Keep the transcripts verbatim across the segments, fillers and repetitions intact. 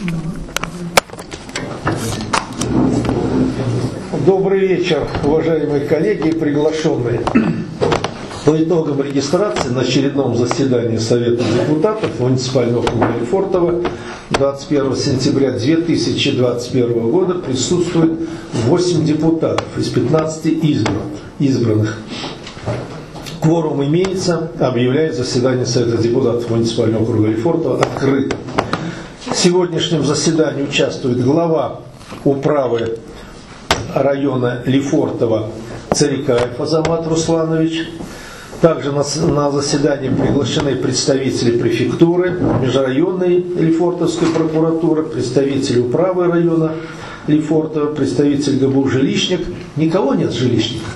Добрый вечер, уважаемые коллеги и приглашенные. По итогам регистрации на очередном заседании Совета депутатов муниципального округа Лефортово двадцать первого сентября две тысячи двадцать первого года присутствует восемь депутатов из пятнадцати избранных. Кворум имеется, объявляет заседание Совета депутатов муниципального округа Лефортово открытым. В сегодняшнем заседании участвует глава управы района Лефортово Царикаев Азамат Русланович. Также на, на заседание приглашены представители префектуры, межрайонной Лефортовской прокуратуры, представители управы района Лефортово, представитель ГБУ «Жилищник». Никого нет жилищника?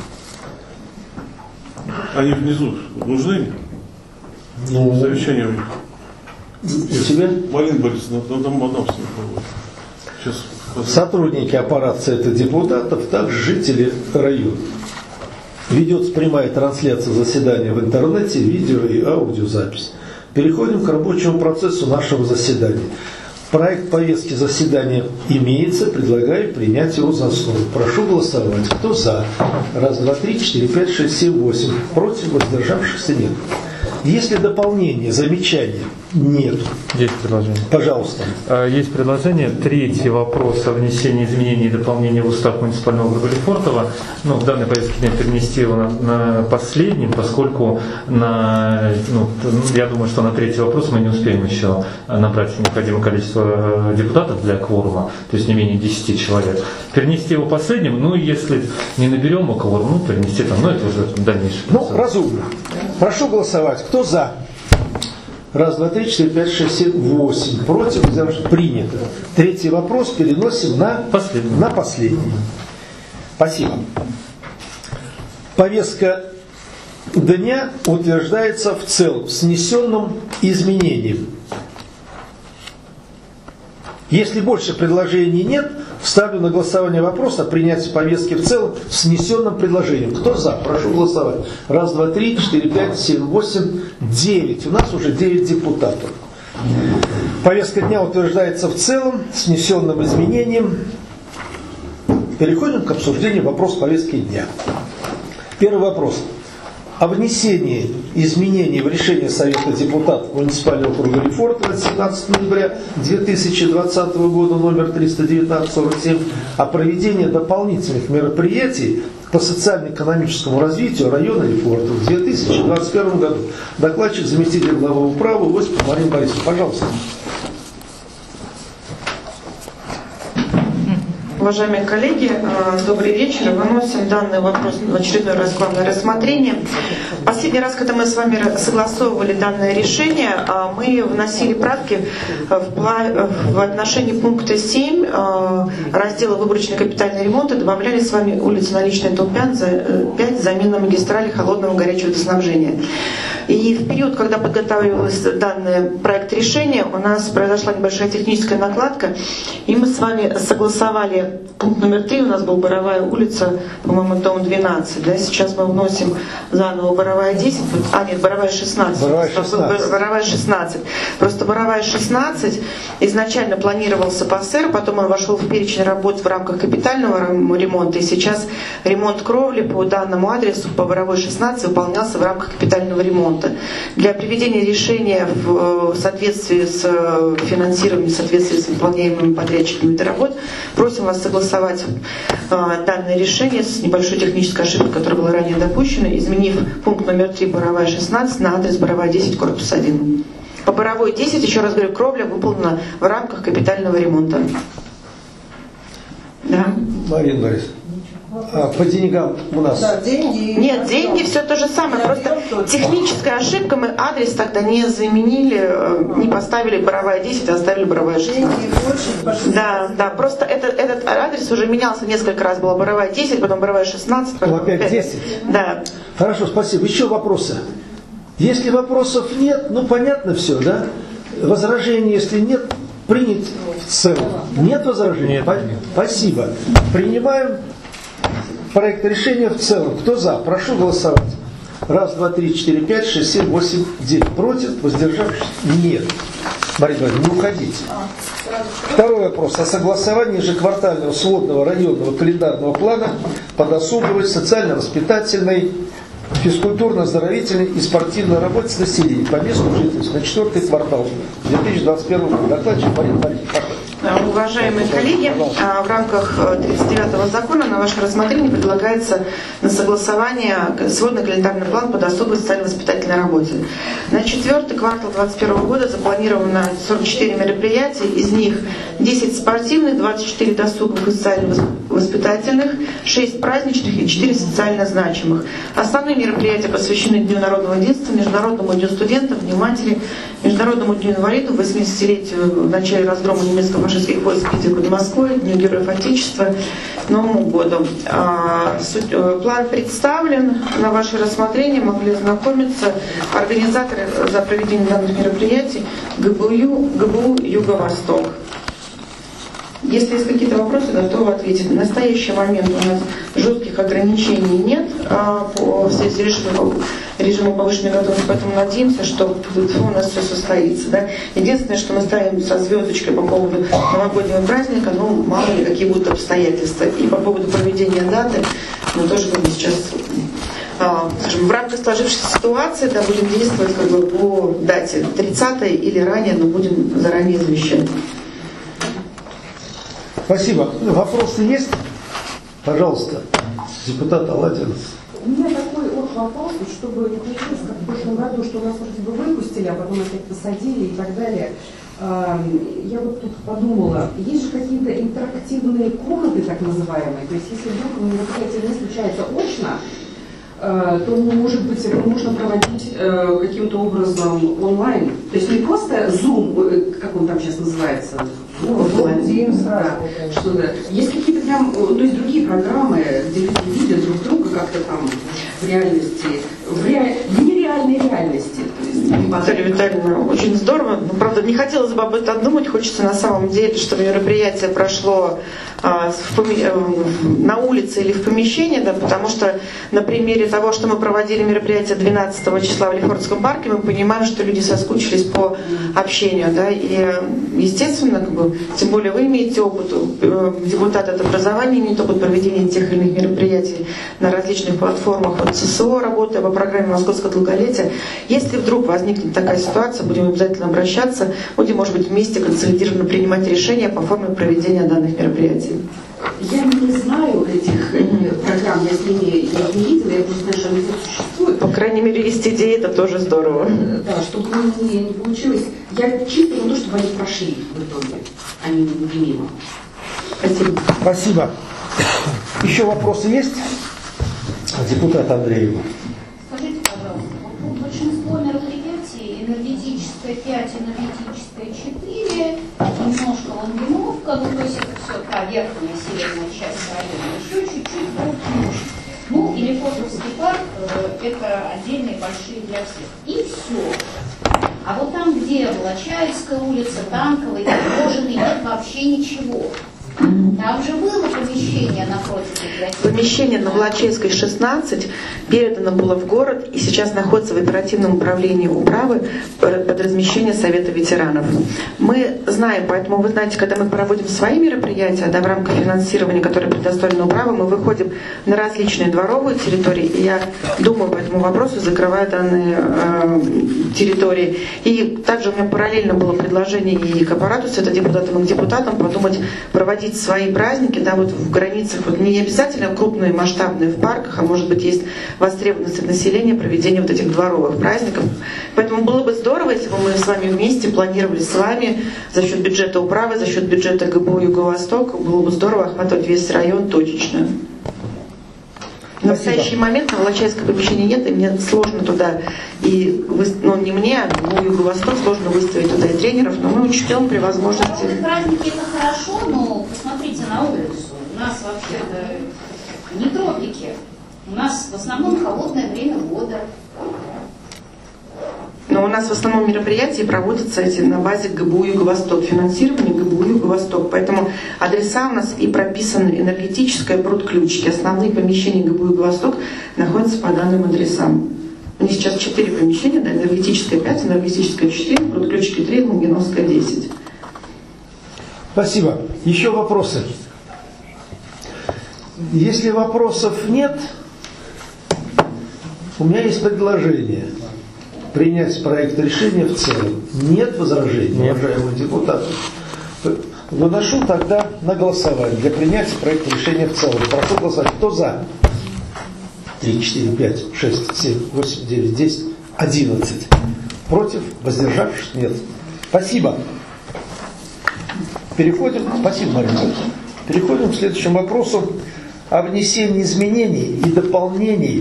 Они внизу нужны? Ну, Совещание у них. У тебя? Марина Борисовна, там одна Сейчас. Сотрудники аппарата Совета депутатов, также жители района. Ведется прямая трансляция заседания в интернете, видео и аудиозапись. Переходим к рабочему процессу нашего заседания. Проект повестки заседания имеется, предлагаю принять его за основу. Прошу голосовать. Кто за? Раз, два, три, четыре, пять, шесть, семь, восемь. Против, воздержавшихся нет. Есть ли дополнения, замечания? Нет. Есть предложение. Пожалуйста. Есть предложение. Третий вопрос о внесении изменений и дополнений в устав муниципального округа Лефортово. Ну, в данной повестке дня перенести его на, на последний, поскольку на, ну, я думаю, что на третий вопрос мы не успеем еще набрать необходимое количество депутатов для кворума, то есть не менее десяти человек. Перенести его последним, ну, если не наберем кворум, ну, перенести там, ну, это уже дальнейшее. Ну, разумно. Прошу голосовать. Кто за? Раз, два, три, четыре, пять, шесть, семь, восемь. Против? Принято. Третий вопрос переносим на последний. На последний. Спасибо. Повестка дня утверждается в целом с внесенным изменением. Если больше предложений нет, ставлю на голосование вопрос о принятии повестки в целом с внесенным предложением. Кто за? Прошу голосовать. Раз, два, три, четыре, пять, семь, восемь, девять. У нас уже девять депутатов. Повестка дня утверждается в целом с внесенным изменением. Переходим к обсуждению вопроса повестки дня. Первый вопрос. О внесении изменений в решение Совета депутатов муниципального округа Лефортово семнадцатого ноября две тысячи двадцатого года номер триста девятнадцать сорок семь о проведении дополнительных мероприятий по социально-экономическому развитию района Лефортово в две тысячи двадцать первом году. Докладчик, заместитель главы управы Осипов Марина Борисовна. Пожалуйста. Уважаемые коллеги, добрый вечер. Выносим данный вопрос в очередной раз главное рассмотрение. Последний раз, когда мы с вами согласовывали данное решение, мы вносили правки в отношении пункта семь раздела «Выборочный капитальный ремонт» и добавляли с вами улицу Наличная, дом пять, замена магистрали холодного горячего водоснабжения. И в период, когда подготавливался данный проект решения, у нас произошла небольшая техническая накладка, и мы с вами согласовали пункт номер три, у нас был Боровая улица, по-моему, дом двенадцать. Да? Сейчас мы вносим заново Боровая десять, а нет, Боровая шестнадцать. Боровая шестнадцать. Боровая шестнадцать. Просто Боровая шестнадцать изначально планировался ПАСЭР, потом он вошел в перечень работ в рамках капитального ремонта, и сейчас ремонт кровли по данному адресу по Боровой шестнадцать выполнялся в рамках капитального ремонта. Для приведения решения в соответствии с финансированием, в соответствии с выполняемыми подрядчиками этой работ, просим вас согласовать данное решение с небольшой технической ошибкой, которая была ранее допущена, изменив пункт номер три Боровая шестнадцать на адрес Боровая десять, корпус один. По Боровой десять, еще раз говорю, кровля выполнена в рамках капитального ремонта. Да. Марина Борисовна. А по деньгам у нас? Да, деньги. Нет, деньги все то же самое. Просто техническая ошибка, мы адрес тогда не заменили, не поставили Боровая десять, а оставили Боровая шестнадцать. Да, да, просто этот, этот адрес уже менялся несколько раз. Была Боровая десять, потом Боровая шестнадцать. Потом опять десять? Да. Хорошо, спасибо. Еще вопросы? Если вопросов нет, ну понятно все, да? Возражений, если нет, принят в целом. Нет возражений? Нет. Спасибо. Принимаем проект решения в целом. Кто за? Прошу голосовать. Раз, два, три, четыре, пять, шесть, семь, восемь, девять. Против? Воздержавшись? Нет. Марина Ивановна, не уходите. Второй вопрос. О согласовании ежеквартального сводного районного календарного плана по досуговой, социально-воспитательной, физкультурно-оздоровительной и спортивной работе с населением по месту жительства на четвертый квартал две тысячи двадцать первого года. Докладчик Марина Ивановна. Уважаемые коллеги, в рамках тридцать девятого закона на ваше рассмотрение предлагается на согласование сводный календарный план по досуговой социально-воспитательной работе. На четвертый квартал две тысячи двадцать первого года запланировано сорок четыре мероприятия, из них десять спортивных, двадцать четыре досуговых и социально-воспитательных, шесть праздничных и четыре социально значимых. Основные мероприятия посвящены Дню народного единства, Международному дню студентов, Дню матери, Международному дню инвалидов, восьмидесятилетию в начале разгрома немецко-фашистских войск Питера под Москвой, Дню Героев Отечества, Новому году. План представлен на ваше рассмотрение, могли ознакомиться организаторы за проведение данных мероприятий ГБУ, ГБУ «Юго-Восток». Если есть какие-то вопросы, готовы ответить. В настоящий момент у нас жестких ограничений нет а, по, в связи с режимом, режимом повышенной готовности, поэтому надеемся, что у нас все состоится. Да? Единственное, что мы ставим со звездочкой по поводу новогоднего праздника, ну, мало ли какие будут обстоятельства. И по поводу проведения даты мы тоже будем сейчас, а, скажем, в рамках сложившейся ситуации, да, будем действовать как бы по дате тридцатой или ранее, но будем заранее извещать. Спасибо. Вопросы есть? Пожалуйста, депутат Аладин. У меня такой вот вопрос, чтобы не получилось, как в прошлом году, что у нас вроде бы выпустили, а потом опять посадили и так далее. Я вот тут подумала, есть же какие-то интерактивные комнаты, так называемые, то есть если вдруг мероприятие не случается очно, то, может быть, это можно проводить э, каким-то образом онлайн. То есть не просто Zoom, как он там сейчас называется, ну, онлайн, да, что-то. Есть какие-то прям, то есть другие программы, где люди видят друг друга как-то там в реальности, в, ре... в нереальной реальности. Наталья Витальевна, очень здорово. Но, правда, не хотелось бы об этом думать. Хочется на самом деле, чтобы мероприятие прошло а, в поми... на улице или в помещении, да, потому что на примере того, что мы проводили мероприятие двенадцатого числа в Лефортовском парке, мы понимаем, что люди соскучились по общению. Да, и, естественно, как бы, тем более вы имеете опыт, депутат от образования имеет опыт проведения тех или иных мероприятий на различных платформах, вот ЦСО, работая по программе «Московское долголетие». Если вдруг возникнет такая ситуация, будем обязательно обращаться, будем, может быть, вместе консолидированно принимать решения по форме проведения данных мероприятий. Я не знаю этих mm-hmm. программ, я с ними я их не видела, я просто знаю, что они существуют. По крайней мере, есть идеи, это тоже здорово. Да, чтобы не, не получилось. Я чисто на то, чтобы они прошли в итоге, а не мимо. Спасибо. Спасибо. Еще вопросы есть? Депутат Андреева. Скажите, пожалуйста, вот большинство мероприятий, энергетическое пять, энергетическое четыре, немножко лангеновка, ну то есть это все та верхняя северная часть района, еще чуть-чуть полпнешь. Ну и Лефортовский парк, это отдельные большие для всех. И все. А вот там, где Волочаевская улица, Танковая, Кожаный, нет вообще ничего. Там же было помещение напротив библиотеки. Помещение на Волочаевской шестнадцать передано было в город и сейчас находится в оперативном управлении управы под размещение Совета ветеранов. Мы знаем, поэтому вы знаете, когда мы проводим свои мероприятия, да, в рамках финансирования, которое предоставлено управой, мы выходим на различные дворовые территории, и я думаю по этому вопросу, закрывая данные э, территории. И также у меня параллельно было предложение и к аппарату Совета депутатов, и к депутатам подумать, проводить свои праздники, да, вот в границах, вот не обязательно крупные, масштабные в парках, а может быть есть востребованность от населения проведения вот этих дворовых праздников. Поэтому было бы здорово, если бы мы с вами вместе планировали с вами за счет бюджета управы, за счет бюджета ГБУ Юго-Восток, было бы здорово охватывать весь район точечно. В настоящий момент на Волочаевское помещение нет, и мне сложно туда, и ну, не мне, а ГБУ Юго-Восток сложно выставить туда и тренеров, но мы учтем при возможности. Народные праздники это хорошо, но посмотрите на улицу. У нас вообще-то не тропики. У нас в основном холодное время года. Но у нас в основном мероприятия проводятся эти на базе ГБУ Юго-Восток, финансирование ГБУ Юго-Восток. Поэтому адреса у нас и прописаны энергетическое, пруд-ключики. Основные помещения ГБУ Юго-Восток находятся по данным адресам. У них сейчас четыре помещения, да, энергетическое пять, энергетическое четыре, Прудключки три, Лунгиновская десять. Спасибо. Еще вопросы? Если вопросов нет, у меня есть предложение принять проект решения в целом. Нет возражений, нет. Уважаемые депутаты? Выношу тогда на голосование для принятия проекта решения в целом. Прошу голосовать. Кто за? три, четыре, пять, шесть, семь, восемь, девять, десять, одиннадцать. Против? Воздержавшись? Нет. Спасибо. Переходим. Спасибо, Марина. Переходим к следующему вопросу о внесении изменений и дополнений.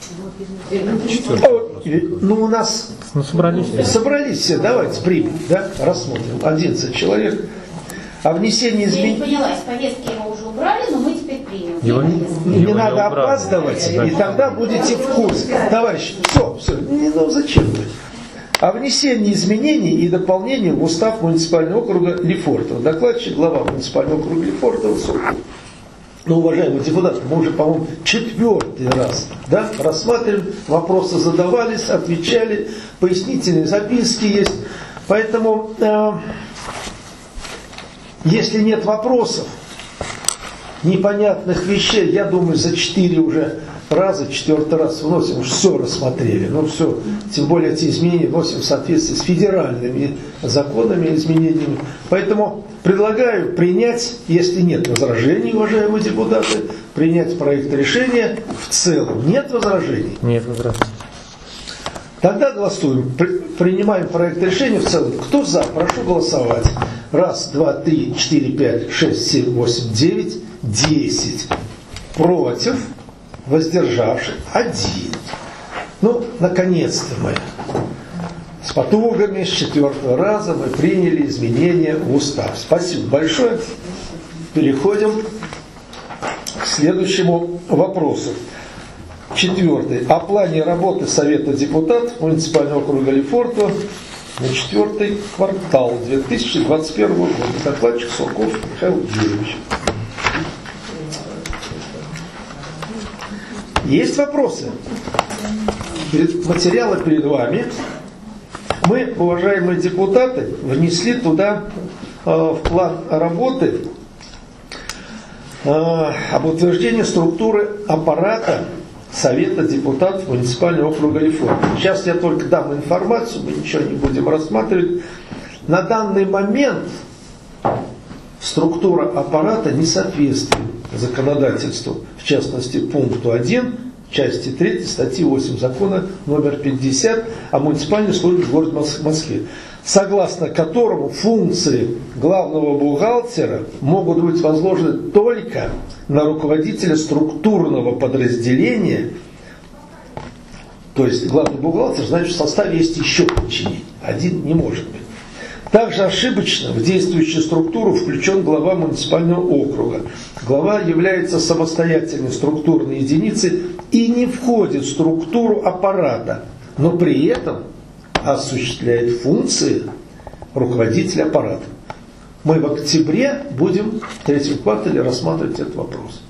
О, ну, у нас ну, собрались. собрались все. Давайте примем, да? Рассмотрим. одиннадцать человек. О внесении изменений. Я не поняла, из повестки его уже убрали, но мы теперь примем. Его не, не, не надо опаздывать, и тогда будете в курсе. Товарищи, все, все. Не, ну зачем вы? О внесении изменений и дополнений в устав муниципального округа Лефортово. Докладчик глава муниципального округа Лефортово. Ну, уважаемые депутаты, мы уже, по-моему, четвертый раз, да, рассматриваем, вопросы задавались, отвечали, пояснительные записки есть. Поэтому, э, если нет вопросов, непонятных вещей, я думаю, за четыре уже раза, четвертый раз вносим, уж все рассмотрели. Ну все, тем более эти изменения вносим в соответствии с федеральными законами, изменениями. Поэтому предлагаю принять, если нет возражений, уважаемые депутаты, принять проект решения в целом. Нет возражений? Нет возражений. Тогда голосуем. Принимаем проект решения в целом. Кто за? Прошу голосовать. Раз, два, три, четыре, пять, шесть, семь, восемь, девять, десять. Против? Воздержавший? Один. Ну, наконец-то мы с потугами, с четвертого раза мы приняли изменения в устав. Спасибо большое. Переходим к следующему вопросу. Четвертый. О плане работы Совета депутатов муниципального округа Лефортово на четвертый квартал две тысячи двадцать первого года. Докладчик Сурков Михаил Юрьевич. Есть вопросы? Материалы перед вами. Мы, уважаемые депутаты, внесли туда э, в план работы э, об утверждении структуры аппарата Совета депутатов муниципального округа Лефортово. Сейчас я только дам информацию, мы ничего не будем рассматривать. На данный момент структура аппарата не соответствует законодательству, в частности пункту один, части третьей, статьи восемь закона номер пятьдесят о муниципальной службе в городе Москве, согласно которому функции главного бухгалтера могут быть возложены только на руководителя структурного подразделения. То есть главный бухгалтер, значит, в составе есть еще подчинение. Один не может быть. Также ошибочно в действующую структуру включен глава муниципального округа. Глава является самостоятельной структурной единицей и не входит в структуру аппарата, но при этом осуществляет функции руководителя аппарата. Мы в октябре будем в третьем квартале рассматривать этот вопрос.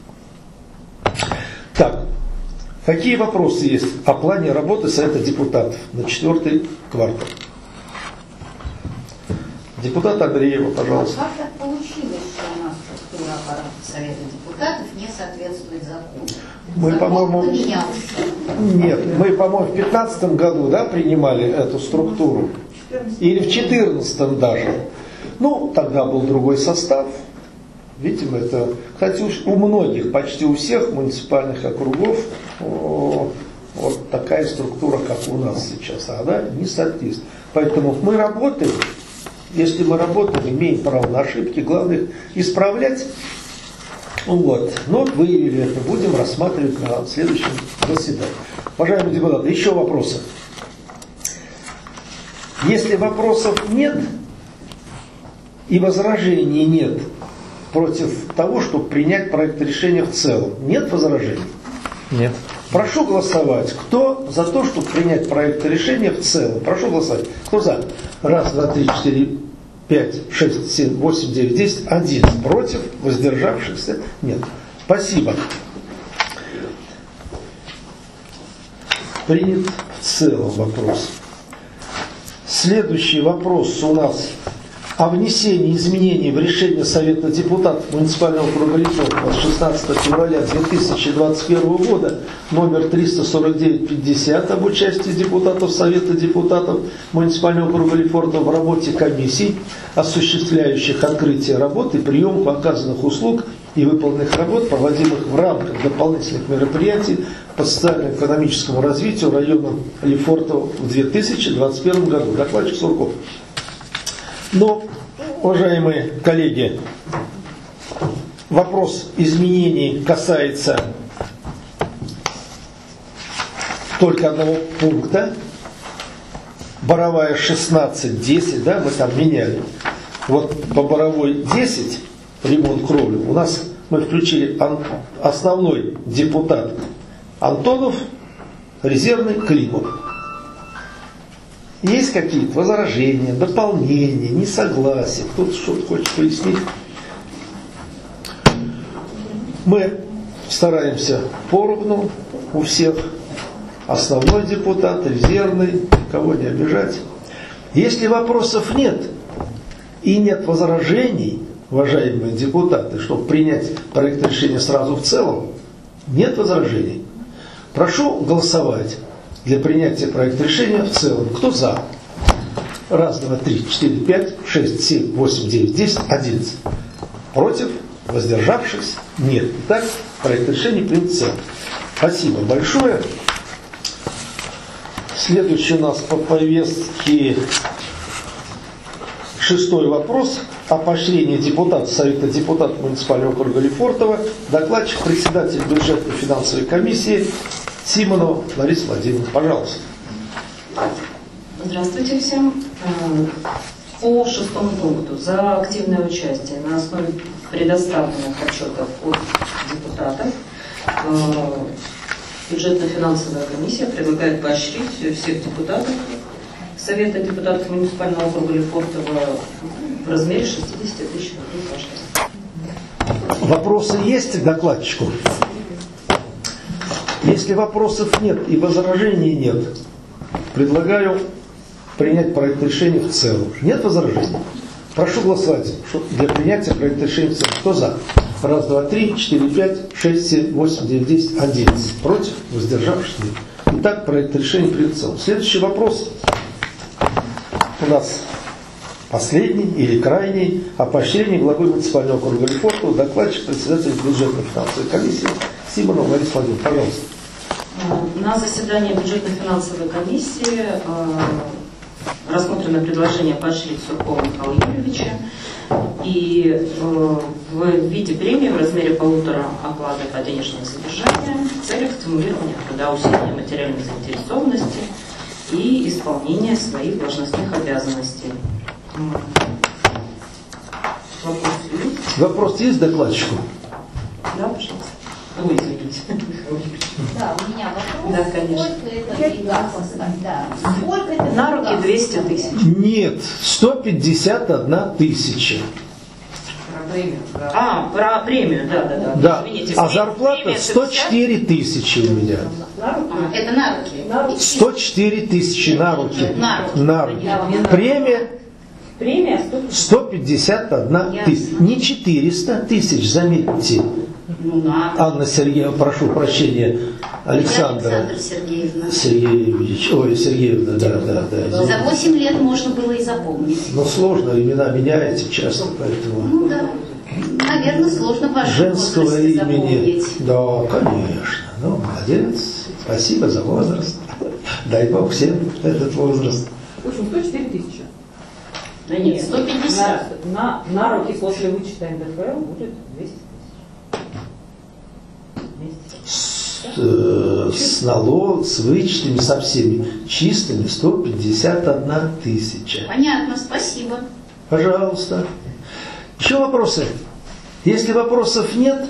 Так, какие вопросы есть о плане работы Совета депутатов на четвертый квартал? Депутат Андреева, пожалуйста. Как так получилось, что у нас структура аппарата Совета депутатов не соответствует закону? Мы, Закон по-моему, поменялся. Нет, мы, по-моему, в пятнадцатом году, да, принимали эту структуру. Или в четырнадцатом даже. Ну, тогда был другой состав. Видимо, это, кстати, у многих, почти у всех муниципальных округов о, вот такая структура, как у нас сейчас, а она не соответствует. Поэтому мы работаем. Если мы работаем, имеем право на ошибки, главное их исправлять. Вот. Но выявили это, будем рассматривать на следующем заседании. Уважаемые депутаты, еще вопросы? Если вопросов нет и возражений нет против того, чтобы принять проект решения в целом, нет возражений? Нет. Прошу голосовать. Кто за то, чтобы принять проект решения в целом? Прошу голосовать. Кто за? Раз, два, три, четыре, пять, шесть, семь, восемь, девять, десять, один. Против? Воздержавшихся? Нет. Спасибо. принят в целом вопрос. Следующий вопрос у нас о внесении изменений в решение Совета депутатов муниципального округа Лефортово от шестнадцатого февраля две тысячи двадцать первого года номер триста сорок девять пятьдесят об участии депутатов Совета депутатов муниципального округа Лефортово в работе комиссий, осуществляющих открытие работ и прием оказанных услуг и выполненных работ, проводимых в рамках дополнительных мероприятий по социально-экономическому развитию района Лефортово в две тысячи двадцать первом году. Докладчик Сурков. Но, уважаемые коллеги, вопрос изменений касается только одного пункта. Боровая шестнадцать десять, да, мы там меняли. Вот по Боровой десять, ремонт кровли, у нас мы включили основной депутат Антонов, резервный Климов. Есть какие-то возражения, дополнения, несогласия, кто-то что-то хочет пояснить. Мы стараемся поровну у всех. Основной депутат, резервный, никого не обижать. Если вопросов нет и нет возражений, уважаемые депутаты, чтобы принять проект решения сразу в целом, нет возражений, прошу голосовать для принятия проекта решения в целом. Кто за? Раз, два, три, четыре, пять, шесть, семь, восемь, девять, десять, одиннадцать. Против? Воздержавшись? Нет. Итак, проект решения принят в целом. Спасибо большое. Следующий у нас по повестке шестой вопрос о поощрении депутата Совета депутатов муниципального округа Лефортово. Докладчик, председатель бюджетной финансовой комиссии Симонова Лариса Владимировна. Пожалуйста. Здравствуйте всем. По шестому пункту за активное участие на основе предоставленных отчетов от депутатов бюджетно-финансовая комиссия предлагает поощрить всех депутатов Совета депутатов муниципального округа Лефортово в размере шестидесяти тысяч рублей каждый. Вопросы есть к докладчику? Если вопросов нет и возражений нет, предлагаю принять проект решения в целом. Нет возражений? Прошу голосовать для принятия проекта решения в целом. Кто за? Раз, два, три, четыре, пять, шесть, семь, восемь, девять, десять, одиннадцать. Против? Воздержавшись? Нет. Итак, проект решения принят в целом. Следующий вопрос у нас последний или крайний о поощрении главы муниципального округа Лефортово. Докладчик, председатель бюджетной финансовой комиссии Симонова Лариса Владимировна. Пожалуйста. На заседании бюджетно-финансовой комиссии рассмотрено предложение поощрить Суркова Михаила Юрьевича и в виде премии в размере полутора оклада по денежному содержанию в целях стимулирования труда, усиления материальной заинтересованности и исполнения своих должностных обязанностей. Вопрос есть? Вопрос есть докладчику? Да, пожалуйста. Ой, извините. Да, у меня вопрос. Да, конечно. Сколько это придется? Да. Сколько это На руки двести тысяч. Нет, сто пятьдесят одна тысяча. Про премию. А, про премию, да, да, да. Да, Извините, а зарплата сто четыре тысячи у меня. А, это на руки. На руки. сто четыре тысячи на руки. На руки. На руки. Премия Премия сто пятьдесят одна тысяча. Не четыреста тысяч, заметьте. Ну, на. Анна Сергеевна, прошу прощения, Александра Александра Сергеевна. Сергеевич, ой, Сергеевна, да, да, да. За восемь лет можно было и запомнить. Но сложно, имена меняются часто, поэтому... Ну да. Наверное, сложно ваш Женского возраст имени. запомнить. Да, конечно. Ну, молодец. Спасибо за возраст. Дай Бог всем этот возраст. В общем, сто четыре тысячи. Да нет, сто пятьдесят. На, на, на руки после вычета эн дэ эф эл будет двести тысяч. С, э, с налогом, с вычетами, со всеми чистыми сто пятьдесят одна тысяча. Понятно, спасибо. Пожалуйста. Еще вопросы? Если вопросов нет,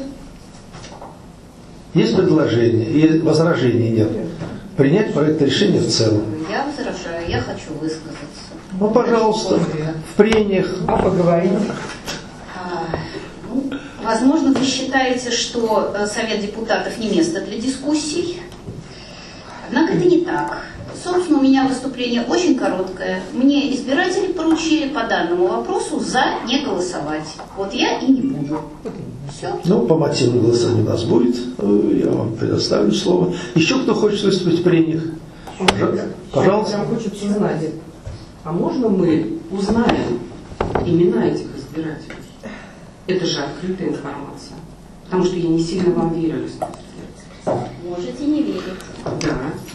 есть предложение, и возражений нет. Принять проект решения в целом. Я возражаю, я хочу высказаться. Ну, пожалуйста, в прениях. А поговорим. А, ну, возможно, вы считаете, что Совет депутатов не место для дискуссий. Однако это не так. Собственно, у меня выступление очень короткое. Мне избиратели поручили по данному вопросу «за» не голосовать. Вот я и не буду. Все. Ну, по мотиву голосования у нас будет. Я вам предоставлю слово. Еще кто хочет выступить в прениях? Пожалуйста. Нам хочется знать, а можно мы узнаем имена этих избирателей? Это же открытая информация. Потому что я не сильно вам верю, Александр. Можете не верить. Да.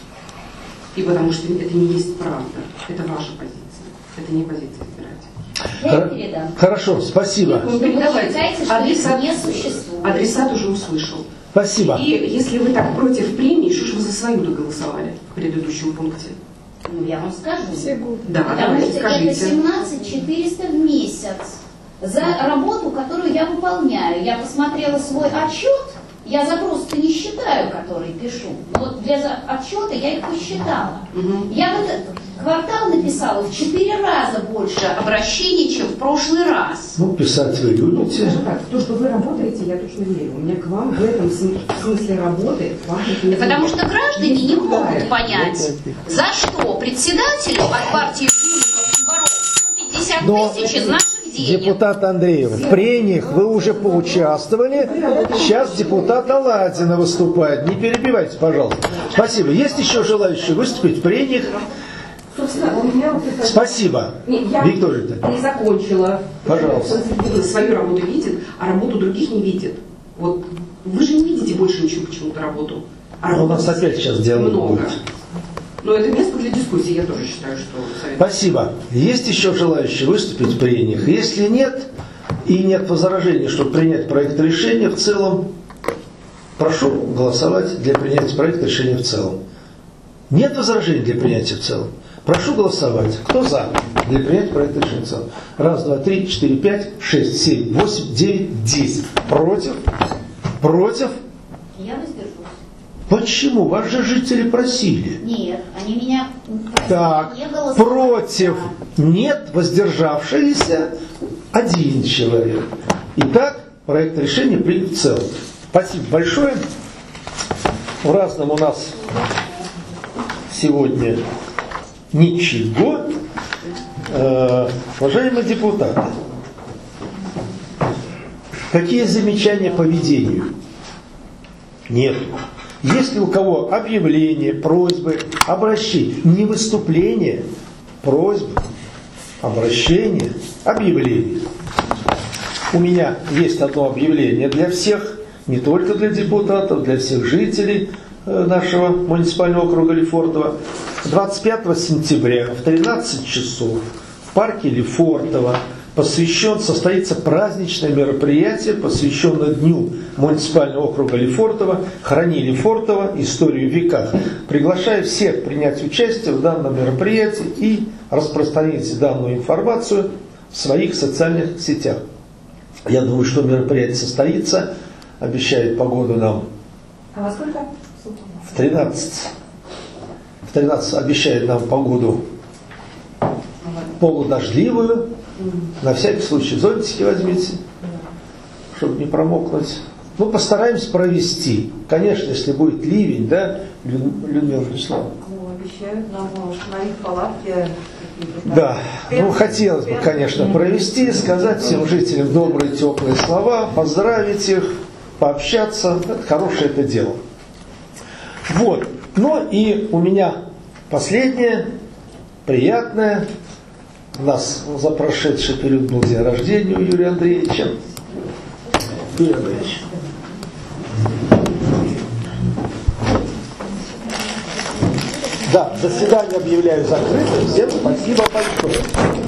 И потому что это не есть правда. Это ваша позиция. Это не позиция избирателя. Я Хор- передам. Хорошо, спасибо. Вы считаете, что Адресат, их не существует? адресат уже услышал. Спасибо. И если вы так против премии, что же вы за свою доголосовали в предыдущем пункте? Ну, я вам скажу. Да, Потому давайте что скажите. это семнадцать четыреста в месяц за работу, которую я выполняю. Я посмотрела свой отчет, я запросы-то не считаю, которые пишу. Но вот для за- отчета я их посчитала. Мгм. Я в этот квартал написала в четыре раза больше обращений, чем в прошлый раз. Ну, писать вы любите. Скажем так, в то, что вы работаете, я точно верю. У меня к вам в этом см- в смысле работы, к вам это не Потому будет. что граждане Есть не другая. могут понять, за что председателю от партии жуликов и воров сто пятьдесят Но тысяч из наших денег. депутат Андреев, в прениях вы уже поучаствовали. Сейчас депутат Аладдина выступает. Не перебивайте, пожалуйста. Спасибо. Есть еще желающие выступить в прениях? Собственно, у меня вот это... Спасибо. Не, я Виктория. не закончила. Пожалуйста. Свою работу видит, а работу других не видит. Вот вы же не видите больше ничего почему-то работу. А Ну, у нас работы опять сейчас диалог много. будет. Но это место для дискуссии, я тоже считаю, что совет. Спасибо. Есть еще желающие выступить в прениях? Если нет, и нет возражений, чтобы принять проект решения в целом, прошу голосовать для принятия проекта решения в целом. Нет возражений для принятия в целом? Прошу голосовать. Кто за для принятия проекта решения в целом? Раз, два, три, четыре, пять, шесть, семь, восемь, девять, десять. Против? Против? Я воздержусь. Почему? Вас же жители просили. Нет, они меня просили Так, не голосовать. против, нет, воздержавшиеся, один человек. Итак, проект решения принят в целом. Спасибо большое. В разном у нас сегодня ничего. Э, уважаемые депутаты, какие замечания по ведению? Нет. Если у кого объявления, просьбы, обращения, не выступления, просьбы, обращения, объявления. У меня есть одно объявление для всех, не только для депутатов, для всех жителей нашего муниципального округа Лефортово. двадцать пятого сентября в тринадцать часов в парке Лефортово посвящен, состоится праздничное мероприятие, посвященное Дню муниципального округа Лефортово, «Храни Лефортово. Историю в веках». Приглашаю всех принять участие в данном мероприятии и распространить данную информацию в своих социальных сетях. Я думаю, что мероприятие состоится, обещает погоду нам А во сколько? в тринадцать. В тринадцать обещает нам погоду полудождливую. На всякий случай зонтики возьмите, чтобы не промокнуть. Ну, постараемся провести. Конечно, если будет ливень, да, Лю- Людмила Вячеславовна? Ну, обещают нам установить палатки. Да, ну хотелось бы, конечно, провести, сказать всем жителям добрые, теплые слова, поздравить их, пообщаться. Это хорошее это дело. Вот. Ну и у меня последнее, приятное. У нас за прошедший период был день рождения у Юрия Андреевича. Юрий Андреевич. Да, заседание объявляю закрытым. Всем спасибо большое.